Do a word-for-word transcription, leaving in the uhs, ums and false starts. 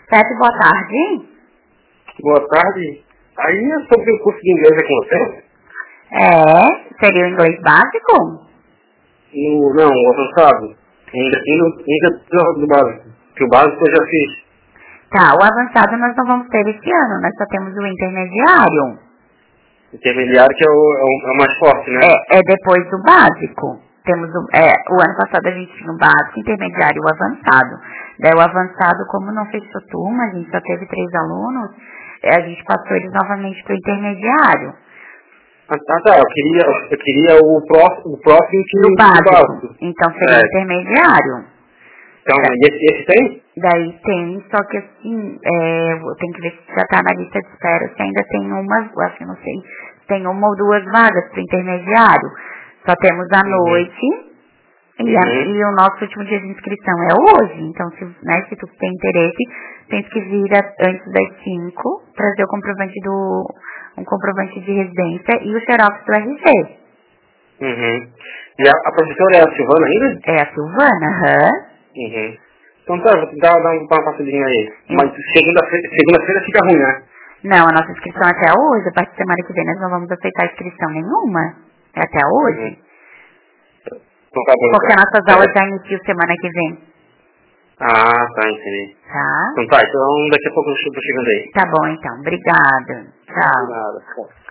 Pepe, boa tarde. Boa tarde. Aí é sobre o curso de inglês é com você? É, seria o inglês básico? No, não, o avançado. Ainda ainda ainda do básico. Que o básico eu já fiz. Tá, o avançado nós não vamos ter esse ano, nós só temos o intermediário. Intermediário que é o, é o, é o mais forte, né? É, é depois do básico. Temos o, é, o ano passado a gente tinha o básico, intermediário e o avançado. Daí o avançado, como não fechou turma, a gente só teve três alunos, é, a gente passou eles novamente para o intermediário. Ah, tá, tá. Eu queria, eu queria o próximo, o próximo que Do do básico. básico. Então seria É. o intermediário. Então, Da, e esse, esse tem? daí tem, só que assim, é, eu tenho que ver se já está na lista de espera, se ainda tem uma, eu acho que não sei, tem uma ou duas vagas para o intermediário. Só temos à Uhum. noite. E, a, Uhum. e o nosso último dia de inscrição é hoje. Então, se, né, se tu tem interesse, tens que vir a, antes das cinco, trazer o comprovante do um comprovante de residência e o xerox do R G. Uhum. E a, a professora é a Silvana ainda? É a Silvana, aham. Uhum. Então tá, vou tentar dar uma, uma passadinha aí. Mas Em- segunda-feira segunda-feira fica ruim, né? Não, a nossa inscrição é até hoje. A partir da semana que vem nós não vamos aceitar inscrição nenhuma. É até Uhum. hoje. Então tá bom, Porque então. nossas aulas É. já iniciam semana que vem. Ah, tá, entendi. Tá? Então tá, então daqui a pouco eu estou chegando aí. Tá bom, então. Obrigada. Tchau. Nada.